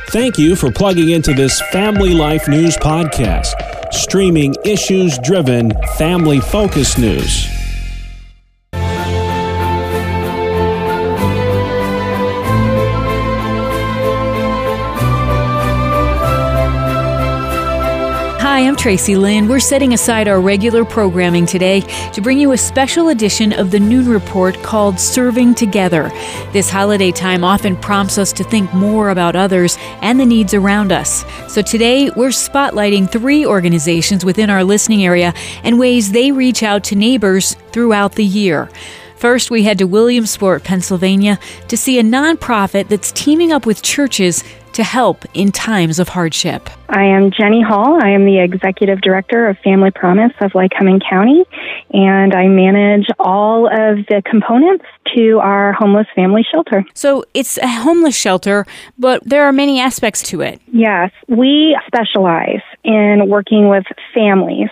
Thank you for plugging into this Family Life News podcast, streaming issues-driven, family-focused news. Hi, I'm Tracy Lynn. We're setting aside our regular programming today to bring you a special edition of the Noon Report called Serving Together. This holiday time often prompts us to think more about others and the needs around us. So today, we're spotlighting 3 organizations within our listening area and ways they reach out to neighbors throughout the year. First, we head to Williamsport, Pennsylvania, to see a nonprofit that's teaming up with churches to help in times of hardship. I am Jenny Hall. I am the Executive Director of Family Promise of Lycoming County, and I manage all of the components to our homeless family shelter. So it's a homeless shelter, but there are many aspects to it. Yes, we specialize in working with families.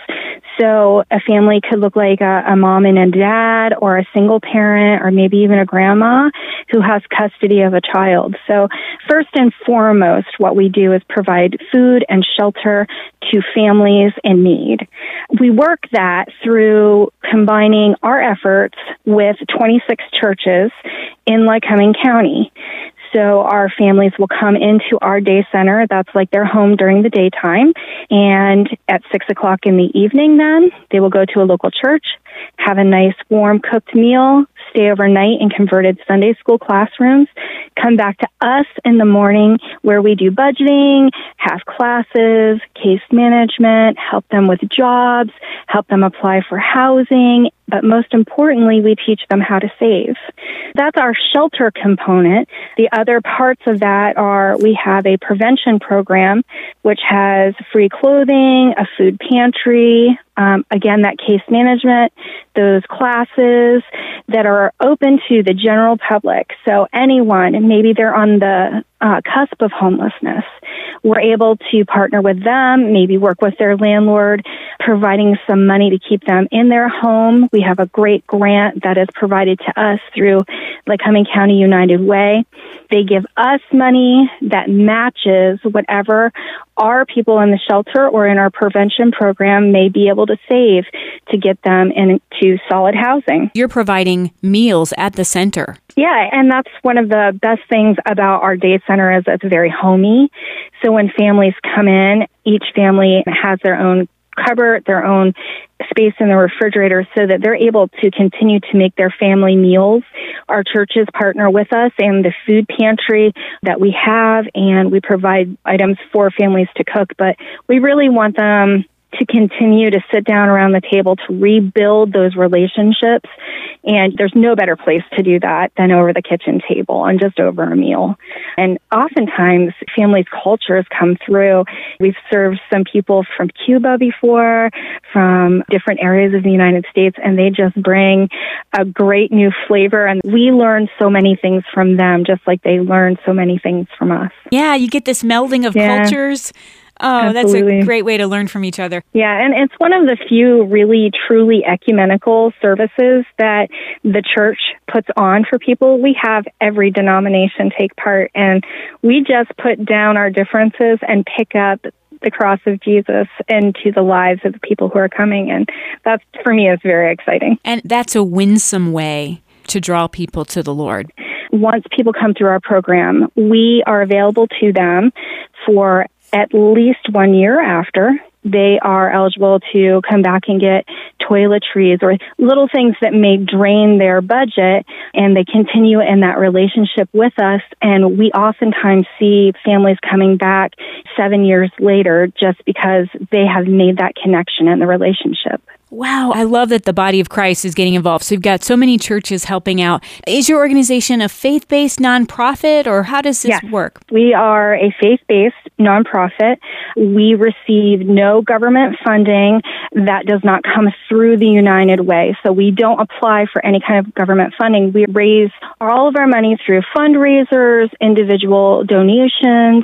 So a family could look like a mom and a dad, or a single parent, or maybe even a grandma who has custody of a child. So first and foremost, what we do is provide food and shelter to families in need. We work that through combining our efforts with 26 churches in Lycoming County. So our families will come into our day center. That's like their home during the daytime. And at 6 o'clock in the evening, then they will go to a local church, have a nice warm cooked meal, stay overnight in converted Sunday school classrooms, come back to us in the morning where we do budgeting, have classes, case management, help them with jobs, help them apply for housing, but most importantly, we teach them how to save. That's our shelter component. The other parts of that are we have a prevention program, which has free clothing, a food pantry, again, that case management, those classes that are open to the general public. So anyone, and maybe they're on the cusp of homelessness, we're able to partner with them, maybe work with their landlord, providing some money to keep them in their home. We have a great grant that is provided to us through Lycoming County United Way. They give us money that matches whatever our people in the shelter or in our prevention program may be able to save to get them into solid housing. You're providing meals at the center. Yeah, and that's one of the best things about our day center is it's very homey. So when families come in, each family has their own cupboard, their own space in the refrigerator so that they're able to continue to make their family meals. Our churches partner with us and the food pantry that we have, and we provide items for families to cook, but we really want them to continue to sit down around the table to rebuild those relationships. And there's no better place to do that than over the kitchen table and just over a meal. And oftentimes, families' cultures come through. We've served some people from Cuba before, from different areas of the United States, and they just bring a great new flavor. And we learn so many things from them, just like they learn so many things from us. Yeah, you get this melding of cultures. Oh, Absolutely. That's a great way to learn from each other. Yeah, and it's one of the few really, truly ecumenical services that the church puts on for people. We have every denomination take part, and we just put down our differences and pick up the cross of Jesus into the lives of the people who are coming, and that, for me, is very exciting. And that's a winsome way to draw people to the Lord. Once people come through our program, we are available to them for at least 1 year after. They are eligible to come back and get toiletries or little things that may drain their budget, and they continue in that relationship with us. And we oftentimes see families coming back 7 years later just because they have made that connection in the relationship. Wow, I love that the body of Christ is getting involved. So you've got so many churches helping out. Is your organization a faith-based nonprofit, or how does this work? We are a faith-based nonprofit. We receive no government funding that does not come through the United Way. So we don't apply for any kind of government funding. We raise all of our money through fundraisers, individual donations.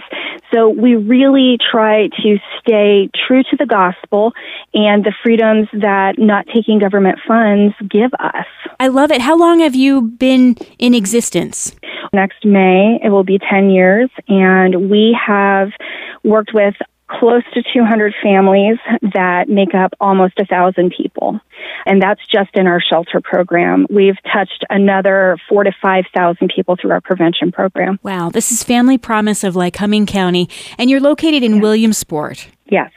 So we really try to stay true to the gospel and the freedoms that not taking government funds give us. I love it. How long have you been in existence? Next May, it will be 10 years, and we have worked with close to 200 families that make up almost 1,000 people. And that's just in our shelter program. We've touched another 4,000 to 5,000 people through our prevention program. Wow. This is Family Promise of Lycoming County, and you're located in Williamsport. Yes.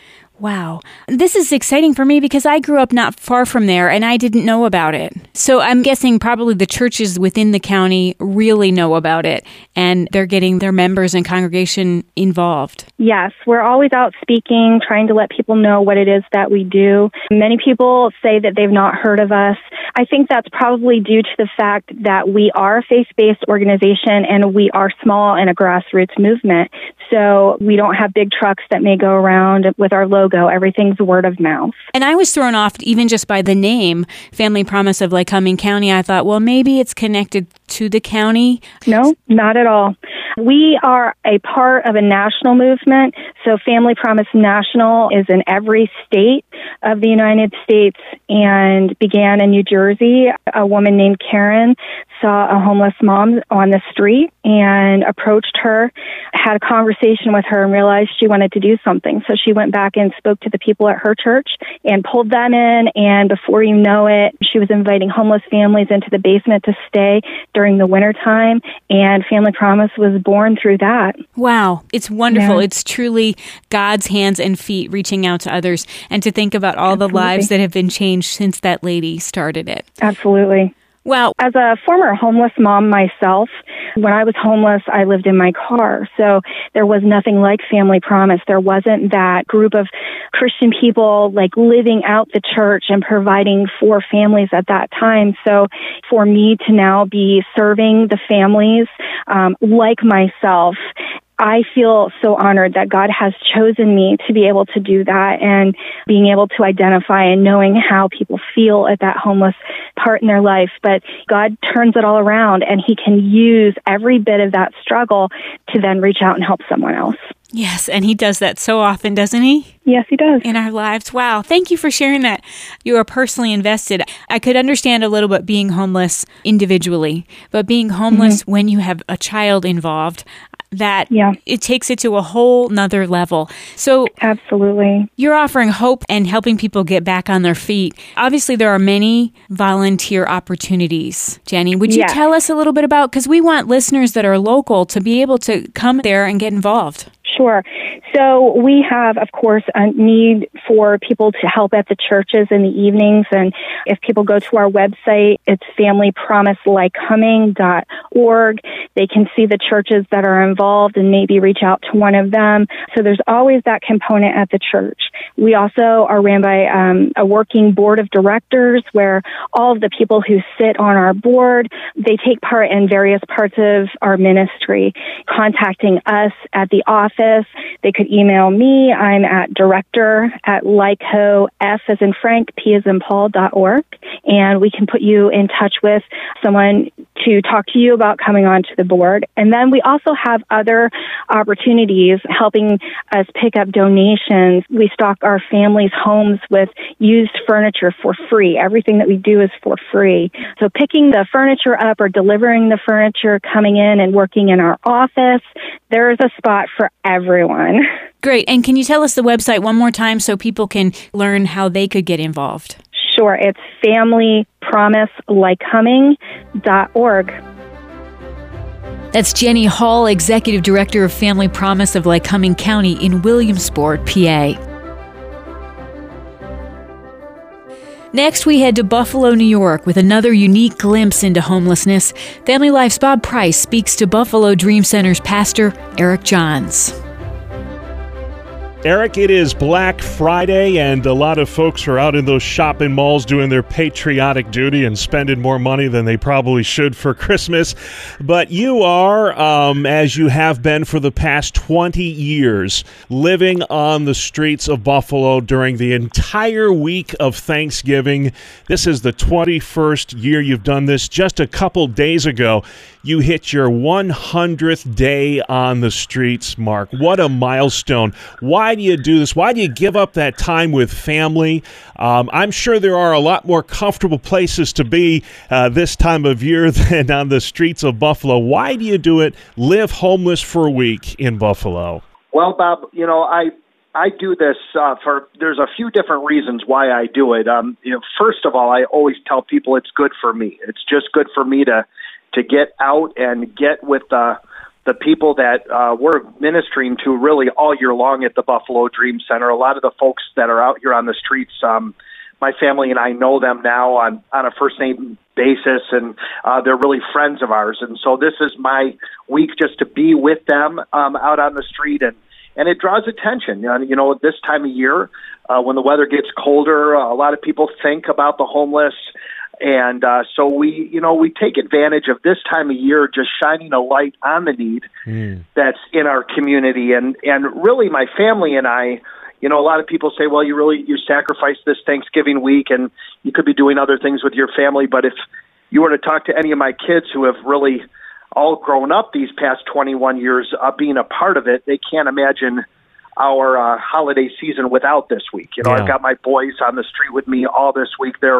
Wow. This is exciting for me because I grew up not far from there and I didn't know about it. So I'm guessing probably the churches within the county really know about it and they're getting their members and congregation involved. Yes, we're always out speaking, trying to let people know what it is that we do. Many people say that they've not heard of us. I think that's probably due to the fact that we are a faith-based organization and we are small and a grassroots movement. So we don't have big trucks that may go around with our logo. Everything's word of mouth. And I was thrown off even just by the name, Family Promise of Lycoming County. I thought, well, maybe it's connected to the county. No, not at all. We are a part of a national movement. So Family Promise National is in every state of the United States and began in New Jersey. A woman named Karen saw a homeless mom on the street and approached her, had a conversation with her and realized she wanted to do something. So she went back and spoke to the people at her church and pulled them in. And before you know it, she was inviting homeless families into the basement to stay during the wintertime. And Family Promise was born through that. Wow. It's wonderful. Yeah. It's truly God's hands and feet reaching out to others. And to think about all Absolutely. the lives that have been changed since that lady started it. Absolutely. Wow. As a former homeless mom myself, when I was homeless, I lived in my car. So there was nothing like Family Promise. There wasn't that group of Christian people like living out the church and providing for families at that time. So for me to now be serving the families like myself, I feel so honored that God has chosen me to be able to do that and being able to identify and knowing how people feel at that homeless part in their life. But God turns it all around and He can use every bit of that struggle to then reach out and help someone else. Yes, and He does that so often, doesn't He? Yes, He does. In our lives. Wow. Thank you for sharing that. You are personally invested. I could understand a little bit being homeless individually, but being homeless when you have a child involved, that it takes it to a whole nother level. So absolutely, you're offering hope and helping people get back on their feet. Obviously, there are many volunteer opportunities. Jenny, would you tell us a little bit about, because we want listeners that are local to be able to come there and get involved. Sure. So we have, of course, a need for people to help at the churches in the evenings. And if people go to our website, it's familypromiselycoming.org. They can see the churches that are involved and maybe reach out to one of them. So there's always that component at the church. We also are ran by a working board of directors where all of the people who sit on our board, they take part in various parts of our ministry, contacting us at the office. They could email me. I'm at director@lyco, F as in Frank, P as in Paul.org. And we can put you in touch with someone to talk to you about coming onto the board. And then we also have other opportunities helping us pick up donations. We stock our families' homes with used furniture for free. Everything that we do is for free. So picking the furniture up or delivering the furniture, coming in and working in our office, there's a spot for everyone. Great. And can you tell us the website one more time so people can learn how they could get involved? Sure. It's familypromiselycoming.org. That's Jenny Hall, Executive Director of Family Promise of Lycoming County in Williamsport, PA. Next, we head to Buffalo, New York with another unique glimpse into homelessness. Family Life's Bob Price speaks to Buffalo Dream Center's pastor, Eric Johns. Eric, it is Black Friday, and a lot of folks are out in those shopping malls doing their patriotic duty and spending more money than they probably should for Christmas. But you are, as you have been for the past 20 years, living on the streets of Buffalo during the entire week of Thanksgiving. This is the 21st year you've done this. Just a couple days ago, you hit your 100th day on the streets, Mark. What a milestone. Why do you do this? Why do you give up that time with family? I'm sure there are a lot more comfortable places to be this time of year than on the streets of Buffalo. Why do you do it? Live homeless for a week in Buffalo. Well, Bob, I do this there's a few different reasons why I do it. First of all, I always tell people it's good for me. It's just good for me to get out and get with the people that we're ministering to really all year long at the Buffalo Dream Center. A lot of the folks that are out here on the streets, my family and I know them now on a first-name basis, and they're really friends of ours. And so this is my week just to be with them out on the street, and it draws attention. This time of year, when the weather gets colder, a lot of people think about the homeless. And so we take advantage of this time of year, just shining a light on the need that's in our community. And really my family and I, a lot of people say, well, you sacrifice this Thanksgiving week and you could be doing other things with your family. But if you were to talk to any of my kids who have really all grown up these past 21 years being a part of it, they can't imagine our holiday season without this week. I've got my boys on the street with me all this week. They're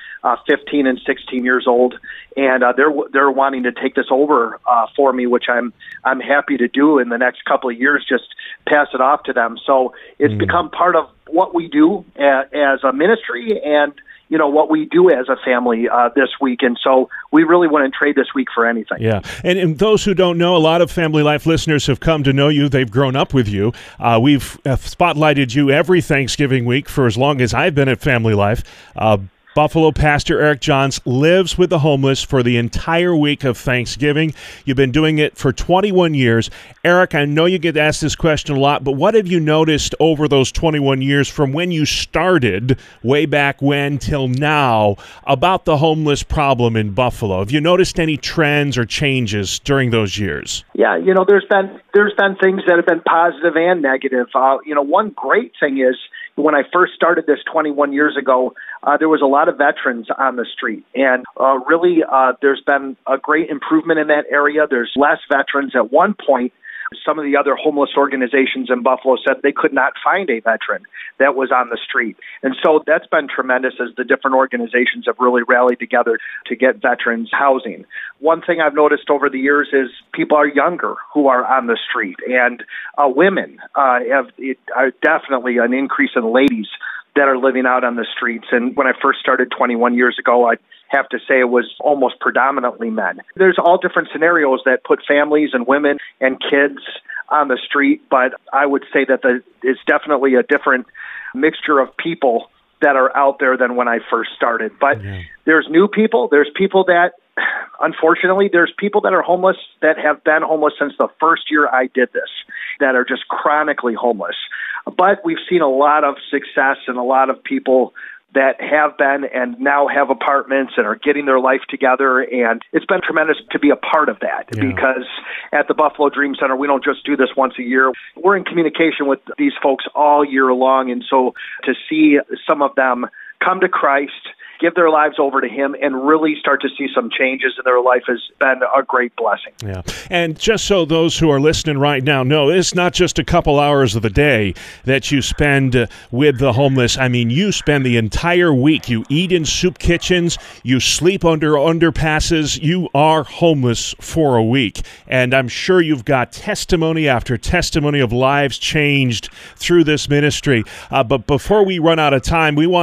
15 and 16 years old, and they're wanting to take this over for me, which I'm happy to do in the next couple of years. Just pass it off to them. So it's become part of what we do as a ministry, and what we do as a family this week. And so we really wouldn't trade this week for anything. Yeah. And those who don't know, a lot of Family Life listeners have come to know you. They've grown up with you. We've spotlighted you every Thanksgiving week for as long as I've been at Family Life. Buffalo Pastor Eric Johns lives with the homeless for the entire week of Thanksgiving. You've been doing it for 21 years. Eric, I know you get asked this question a lot, but what have you noticed over those 21 years from when you started, way back when, till now, about the homeless problem in Buffalo? Have you noticed any trends or changes during those years? Yeah, there's been things that have been positive and negative. One great thing is, when I first started this 21 years ago, there was a lot of veterans on the street. And really, there's been a great improvement in that area. There's less veterans. At one point, some of the other homeless organizations in Buffalo said they could not find a veteran that was on the street. And so that's been tremendous as the different organizations have really rallied together to get veterans housing. One thing I've noticed over the years is people are younger who are on the street, and women have definitely an increase in ladies that are living out on the streets. And when I first started 21 years ago, I'd have to say it was almost predominantly men. There's all different scenarios that put families and women and kids on the street, but I would say that it's definitely a different mixture of people that are out there than when I first started. But there's new people. There's people that, unfortunately, there's people that are homeless that have been homeless since the first year I did this, that are just chronically homeless. But we've seen a lot of success and a lot of people that have been and now have apartments and are getting their life together. And it's been tremendous to be a part of that because at the Buffalo Dream Center, we don't just do this once a year. We're in communication with these folks all year long. And so to see some of them come to Christ, give their lives over to Him, and really start to see some changes in their life has been a great blessing. Yeah. And just so those who are listening right now know, it's not just a couple hours of the day that you spend with the homeless. I mean, you spend the entire week. You eat in soup kitchens. You sleep under underpasses. You are homeless for a week. And I'm sure you've got testimony after testimony of lives changed through this ministry. But before we run out of time, we want to give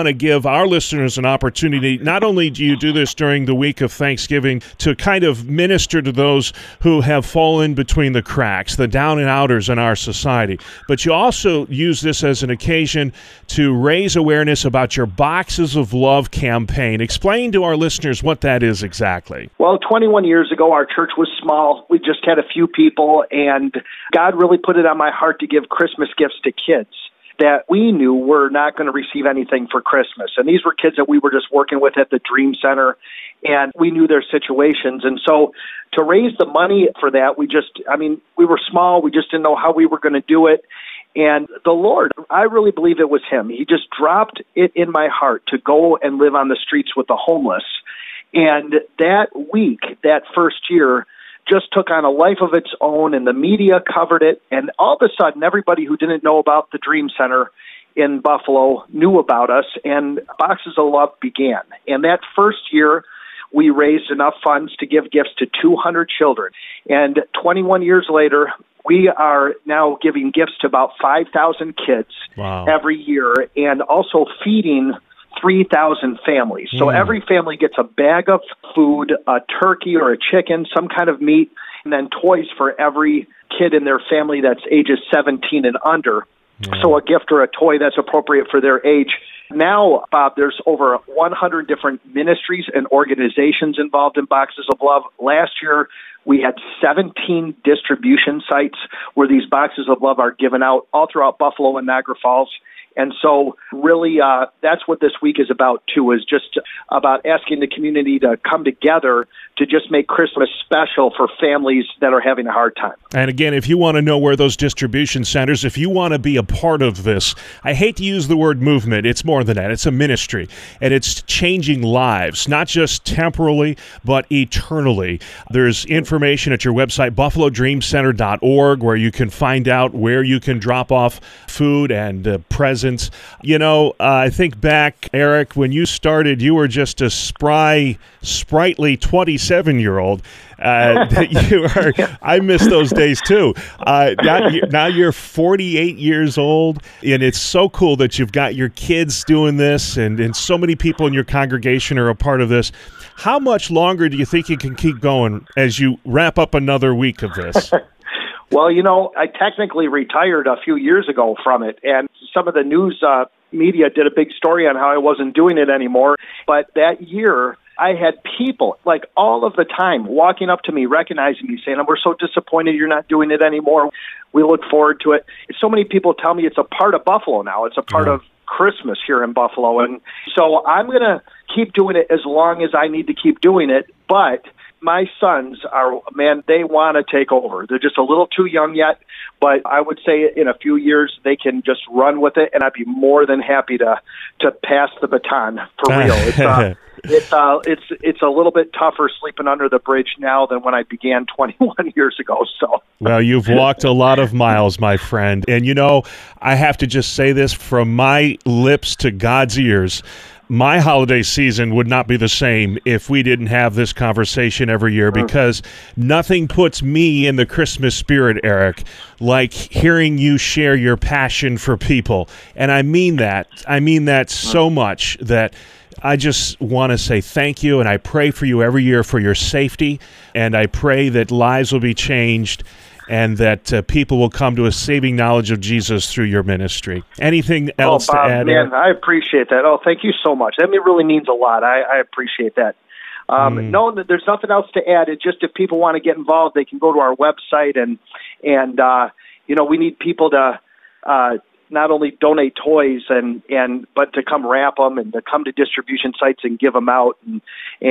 our listeners an opportunity. Not only do you do this during the week of Thanksgiving to kind of minister to those who have fallen between the cracks, the down and outers in our society, but you also use this as an occasion to raise awareness about your Boxes of Love campaign. Explain to our listeners what that is exactly. Well, 21 years ago, our church was small. We just had a few people, and God really put it on my heart to give Christmas gifts to kids that we knew were not going to receive anything for Christmas. And these were kids that we were just working with at the Dream Center, and we knew their situations. And so to raise the money for that, we were small. We just didn't know how we were going to do it. And the Lord, I really believe it was Him. He just dropped it in my heart to go and live on the streets with the homeless. And that week, that first year, just took on a life of its own, and the media covered it. And all of a sudden, everybody who didn't know about the Dream Center in Buffalo knew about us, and Boxes of Love began. And that first year, we raised enough funds to give gifts to 200 children. And 21 years later, we are now giving gifts to about 5,000 kids every year, and also feeding 3,000 families. So every family gets a bag of food, a turkey or a chicken, some kind of meat, and then toys for every kid in their family that's ages 17 and under. So a gift or a toy that's appropriate for their age. Now, Bob, there's over 100 different ministries and organizations involved in Boxes of Love. Last year, we had 17 distribution sites where these Boxes of Love are given out all throughout Buffalo and Niagara Falls. And so really that's what this week is about, too, is just about asking the community to come together to just make Christmas special for families that are having a hard time. And again, if you want to know where those distribution centers, if you want to be a part of this, I hate to use the word movement. It's more than that. It's a ministry, and it's changing lives, not just temporally, but eternally. There's information at your website, buffalodreamcenter.org, where you can find out where you can drop off food and presents. You know, I think back, Eric, when you started, you were just a spry, sprightly 27-year-old. I miss those days too. Now you're 48 years old, and it's so cool that you've got your kids doing this, and so many people in your congregation are a part of this. How much longer do you think you can keep going as you wrap up another week of this? Well, I technically retired a few years ago from it, and some of the news media did a big story on how I wasn't doing it anymore. But that year, I had people, like all of the time, walking up to me, recognizing me, saying, "We're so disappointed you're not doing it anymore. We look forward to it." So many people tell me it's a part of Buffalo now. It's a part of Christmas here in Buffalo. And so I'm going to keep doing it as long as I need to keep doing it. But my sons they want to take over. They're just a little too young yet, but I would say in a few years they can just run with it, and I'd be more than happy to pass the baton for real. It's a little bit tougher sleeping under the bridge now than when I began 21 years ago. So, well, you've walked a lot of miles, my friend, and I have to just say this from my lips to God's ears. My holiday season would not be the same if we didn't have this conversation every year, because nothing puts me in the Christmas spirit, Eric, like hearing you share your passion for people. And I mean that. I mean that so much that I just want to say thank you, and I pray for you every year for your safety, and I pray that lives will be changed and that people will come to a saving knowledge of Jesus through your ministry. Anything else Bob, to add? Man, I appreciate that. Oh, thank you so much. That really means a lot. I appreciate that. No, there's nothing else to add. It's just if people want to get involved, they can go to our website, and we need people to not only donate toys but to come wrap them and to come to distribution sites and give them out and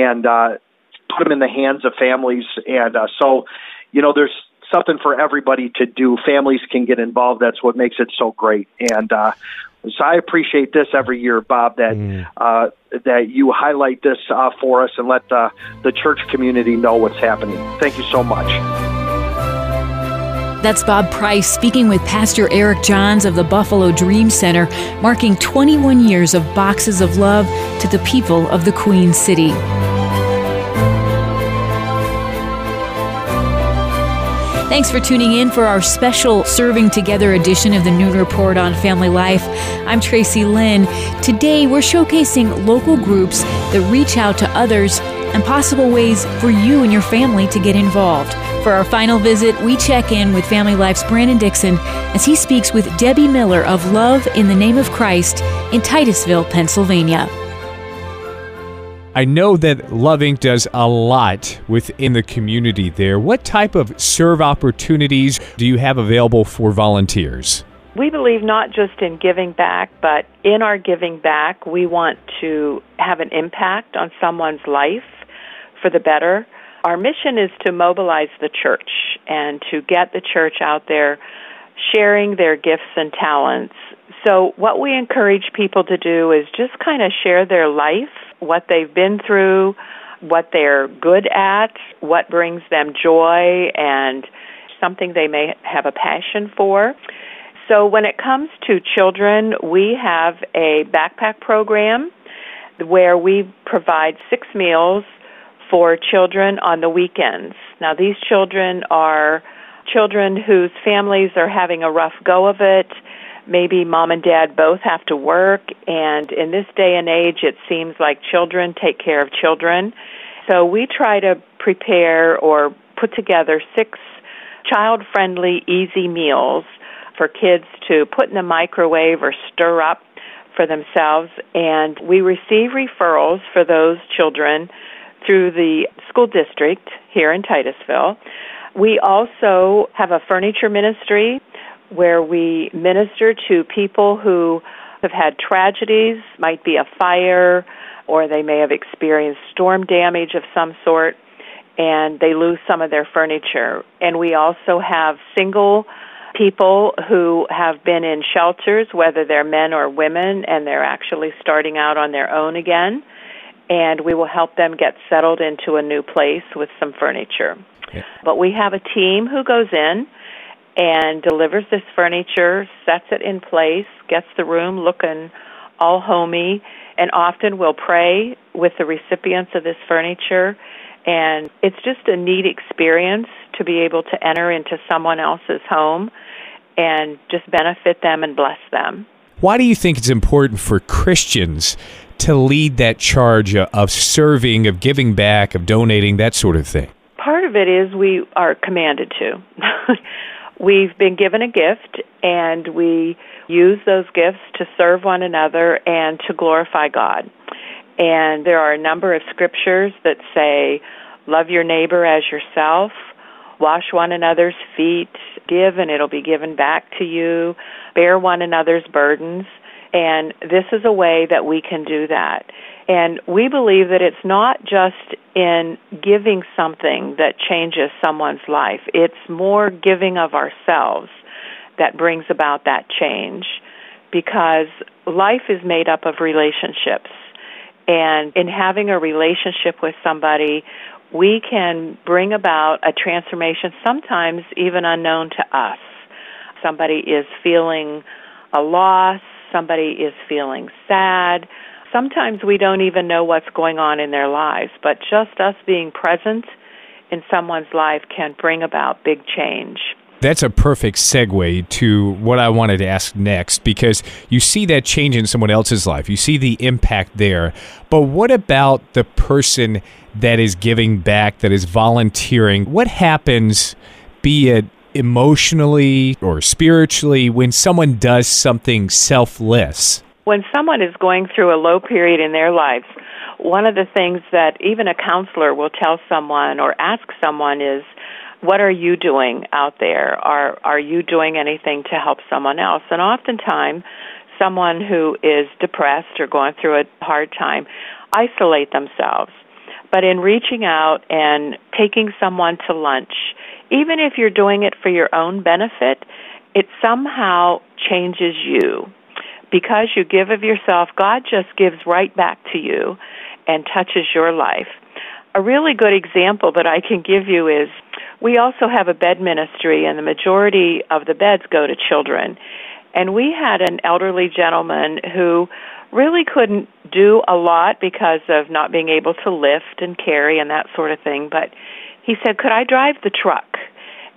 put them in the hands of families. And so there's something for everybody to do. Families can get involved. That's what makes it so great. And so I appreciate this every year, Bob, that you highlight this for us and let the church community know what's happening. Thank you so much. That's Bob Price speaking with Pastor Eric Johns of the Buffalo Dream Center, marking 21 years of Boxes of Love to the people of the Queen City. Thanks for tuning in for our special Serving Together edition of the Noon Report on Family Life. I'm Tracy Lynn. Today, we're showcasing local groups that reach out to others and possible ways for you and your family to get involved. For our final visit, we check in with Family Life's Brandon Dixon as he speaks with Debbie Miller of Love in the Name of Christ in Titusville, Pennsylvania. I know that Love Inc. does a lot within the community there. What type of serve opportunities do you have available for volunteers? We believe not just in giving back, but in our giving back, we want to have an impact on someone's life for the better. Our mission is to mobilize the church and to get the church out there sharing their gifts and talents. So what we encourage people to do is just kind of share their life, what they've been through, what they're good at, what brings them joy, and something they may have a passion for. So when it comes to children, we have a backpack program where we provide 6 meals for children on the weekends. Now, these children are children whose families are having a rough go of it. Maybe mom and dad both have to work, and in this day and age, it seems like children take care of children. So we try to prepare or put together 6 child-friendly, easy meals for kids to put in the microwave or stir up for themselves, and we receive referrals for those children through the school district here in Titusville. We also have a furniture ministry where we minister to people who have had tragedies, might be a fire, or they may have experienced storm damage of some sort, and they lose some of their furniture. And we also have single people who have been in shelters, whether they're men or women, and they're actually starting out on their own again. And we will help them get settled into a new place with some furniture. Yeah. But we have a team who goes in and delivers this furniture, sets it in place, gets the room looking all homey, and often we'll pray with the recipients of this furniture. And it's just a neat experience to be able to enter into someone else's home and just benefit them and bless them. Why do you think it's important for Christians to lead that charge of serving, of giving back, of donating, that sort of thing? Part of it is we are commanded to. We've been given a gift, and we use those gifts to serve one another and to glorify God. And there are a number of scriptures that say, love your neighbor as yourself, wash one another's feet, give and it'll be given back to you, bear one another's burdens. And this is a way that we can do that. And we believe that it's not just in giving something that changes someone's life. It's more giving of ourselves that brings about that change, because life is made up of relationships. And in having a relationship with somebody, we can bring about a transformation, sometimes even unknown to us. Somebody is feeling a loss, somebody is feeling sad. Sometimes we don't even know what's going on in their lives, but just us being present in someone's life can bring about big change. That's a perfect segue to what I wanted to ask next, because you see that change in someone else's life. You see the impact there. But what about the person that is giving back, that is volunteering? What happens, be it emotionally or spiritually, when someone does something selfless? When someone is going through a low period in their lives, one of the things that even a counselor will tell someone or ask someone is, what are you doing out there? Are you doing anything to help someone else? And oftentimes, someone who is depressed or going through a hard time isolate themselves. But in reaching out and taking someone to lunch, even if you're doing it for your own benefit, it somehow changes you. Because you give of yourself, God just gives right back to you and touches your life. A really good example that I can give you is we also have a bed ministry, and the majority of the beds go to children. And we had an elderly gentleman who really couldn't do a lot because of not being able to lift and carry and that sort of thing. But he said, could I drive the truck?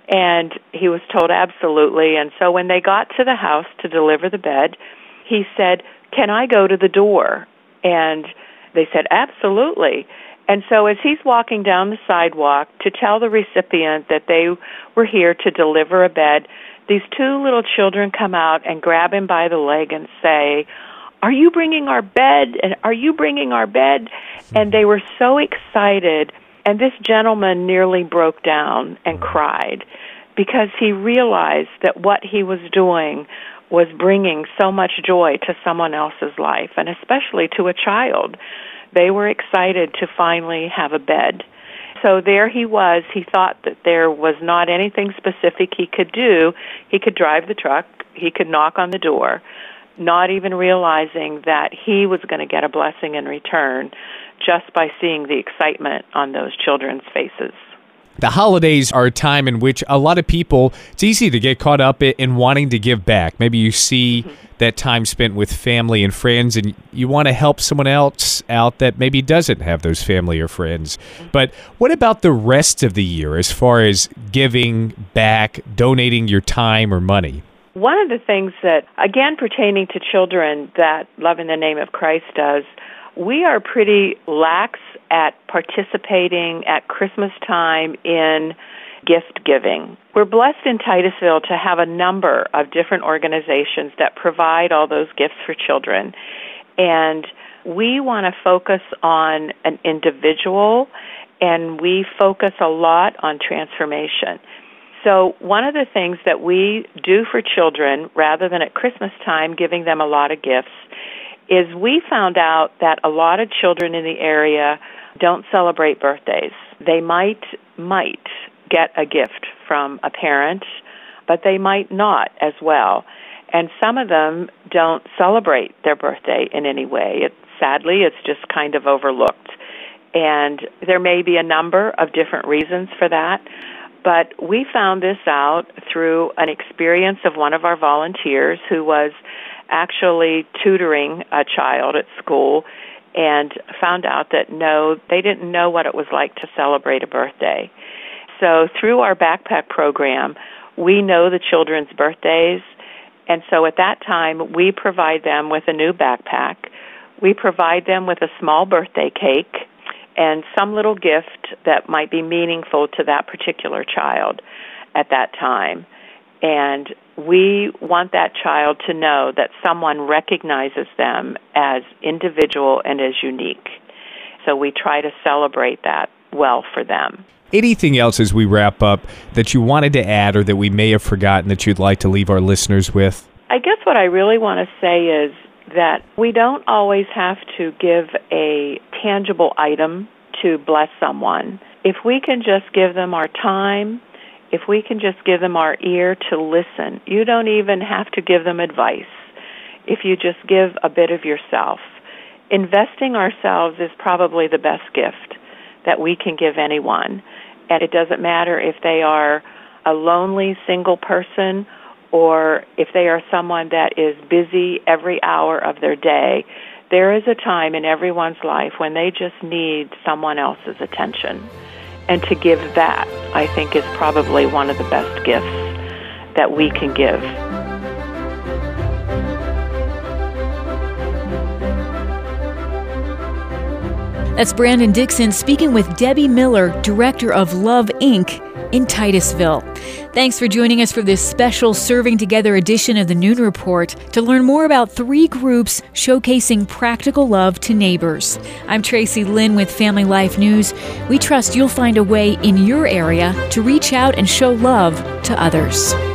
And he was told absolutely. And so when they got to the house to deliver the bed, he said, "Can I go to the door?" And they said, "Absolutely." And so as he's walking down the sidewalk to tell the recipient that they were here to deliver a bed, these two little children come out and grab him by the leg and say, "Are you bringing our bed? And are you bringing our bed?" And they were so excited. And this gentleman nearly broke down and cried because he realized that what he was doing was bringing so much joy to someone else's life, and especially to a child. They were excited to finally have a bed. So there he was. He thought that there was not anything specific he could do. He could drive the truck. He could knock on the door, not even realizing that he was going to get a blessing in return just by seeing the excitement on those children's faces. The holidays are a time in which a lot of people, it's easy to get caught up in wanting to give back. Maybe you see that time spent with family and friends and you want to help someone else out that maybe doesn't have those family or friends. But what about the rest of the year as far as giving back, donating your time or money? One of the things that, again, pertaining to children that Love in the Name of Christ does, we are pretty lax at participating at Christmas time in gift giving. We're blessed in Titusville to have a number of different organizations that provide all those gifts for children. And we want to focus on an individual, and we focus a lot on transformation. So one of the things that we do for children, rather than at Christmas time giving them a lot of gifts, is we found out that a lot of children in the area don't celebrate birthdays. They might get a gift from a parent, but they might not as well. And some of them don't celebrate their birthday in any way. Sadly, it's just kind of overlooked. And there may be a number of different reasons for that. But we found this out through an experience of one of our volunteers who was actually tutoring a child at school and found out that no, they didn't know what it was like to celebrate a birthday. So through our backpack program, we know the children's birthdays, and so at that time we provide them with a new backpack. We provide them with a small birthday cake and some little gift that might be meaningful to that particular child at that time. And we want that child to know that someone recognizes them as individual and as unique. So we try to celebrate that well for them. Anything else as we wrap up that you wanted to add or that we may have forgotten that you'd like to leave our listeners with? I guess what I really want to say is that we don't always have to give a tangible item to bless someone. If we can just give them our time, if we can just give them our ear to listen, you don't even have to give them advice. If you just give a bit of yourself. Investing ourselves is probably the best gift that we can give anyone. And it doesn't matter if they are a lonely single person or if they are someone that is busy every hour of their day. There is a time in everyone's life when they just need someone else's attention. And to give that, I think, is probably one of the best gifts that we can give. That's Brandon Dixon speaking with Debbie Miller, director of Love, Inc. in Titusville. Thanks for joining us for this special Serving Together edition of the Noon Report to learn more about 3 groups showcasing practical love to neighbors. I'm Tracy Lynn with Family Life News. We trust you'll find a way in your area to reach out and show love to others.